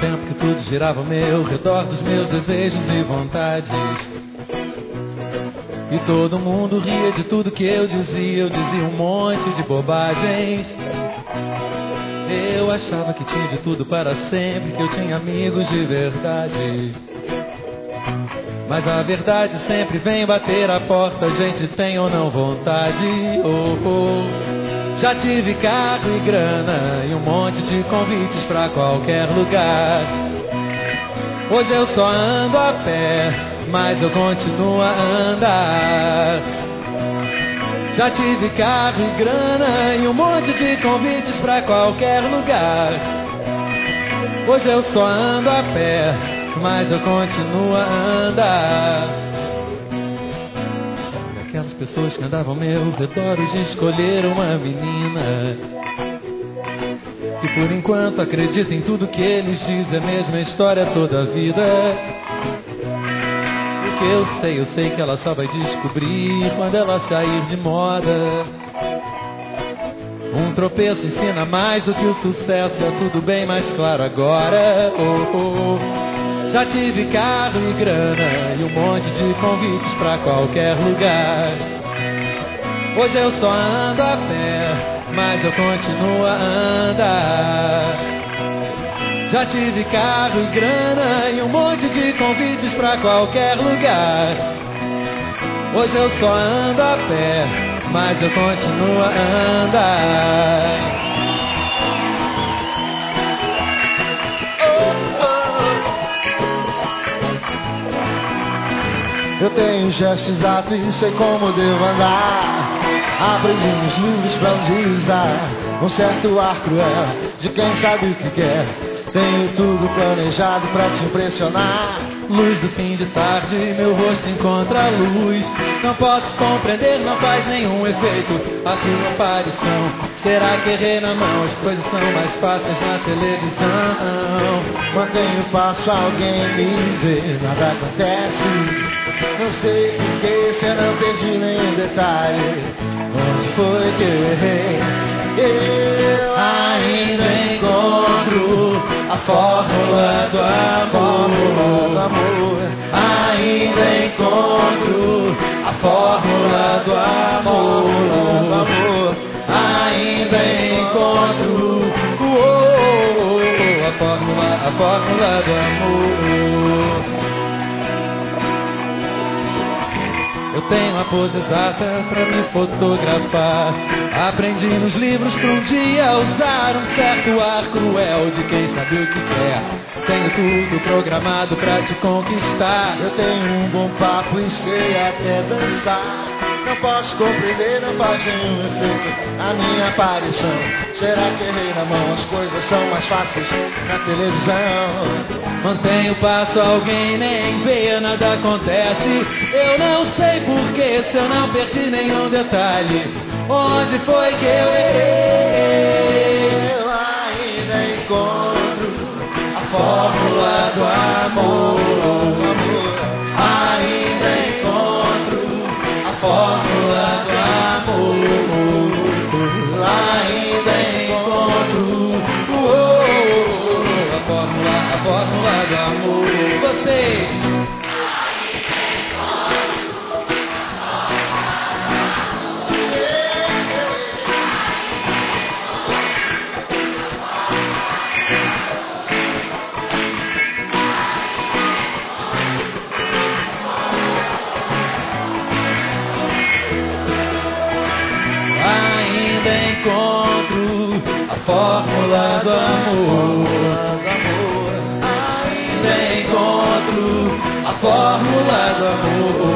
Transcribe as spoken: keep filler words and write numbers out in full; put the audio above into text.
tempo que tudo girava ao meu redor dos meus desejos e vontades. E todo mundo ria de tudo que eu dizia, eu dizia um monte de bobagens. Eu achava que tinha de tudo para sempre, que eu tinha amigos de verdade. Mas a verdade sempre vem bater a porta, a gente tem ou não vontade. Oh, oh. Já tive carro e grana e um monte de convites pra qualquer lugar. Hoje eu só ando a pé, mas eu continuo a andar. Já tive carro e grana e um monte de convites pra qualquer lugar. Hoje eu só ando a pé, mas eu continuo a andar. Aquelas pessoas que andavam ao meu redor hoje escolheram uma menina que por enquanto acredita em tudo que eles dizem, é a mesma história toda a vida. O que eu sei, eu sei que ela só vai descobrir quando ela sair de moda. Um tropeço ensina mais do que o sucesso, é tudo bem mais claro agora. Oh, oh. Já tive carro e grana e um monte de convites pra qualquer lugar. Hoje eu só ando a pé, mas eu continuo a andar. Já tive carro e grana e um monte de convites pra qualquer lugar. Hoje eu só ando a pé, mas eu continuo a andar. Eu tenho gesto exato e sei como devo andar. Aprendi nos livros pra usar um certo ar cruel de quem sabe o que quer. Tenho tudo planejado pra te impressionar. Luz do fim de tarde, meu rosto encontra a luz. Não posso compreender, não faz nenhum efeito a sua aparição. Será que errei na mão? As coisas são mais fáceis na televisão. Mantenho o passo, alguém me vê, nada acontece. Não sei porquê, se eu não perdi nenhum detalhe. Onde foi que eu errei? Eu ainda encontro a fórmula do amor. do amor. Ainda encontro a fórmula do amor. do amor. Ainda encontro oh, oh, oh, a fórmula, a fórmula do amor. Eu tenho a pose exata pra me fotografar. Aprendi nos livros pra um dia usar um certo ar cruel de quem sabe o que quer. Tenho tudo programado pra te conquistar. Eu tenho um bom papo e sei até dançar. Não posso compreender, não faz nenhum efeito a minha aparição. Será que errei na mão? As coisas são mais fáceis na televisão. Mantenho o passo, alguém nem vê, nada acontece. Eu não sei porquê, se eu não perdi nenhum detalhe. Onde foi que eu errei? Eu ainda encontro a fórmula do amor. Ainda encontro a fórmula do amor. Ainda encontro oh, oh, oh, a fórmula, a fórmula do amor. Vocês. Encontro a fórmula do amor. Ainda encontro a fórmula do amor.